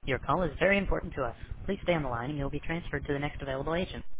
Your call is very important to us. Please stay on the line and you'll be transferred to the next available agent.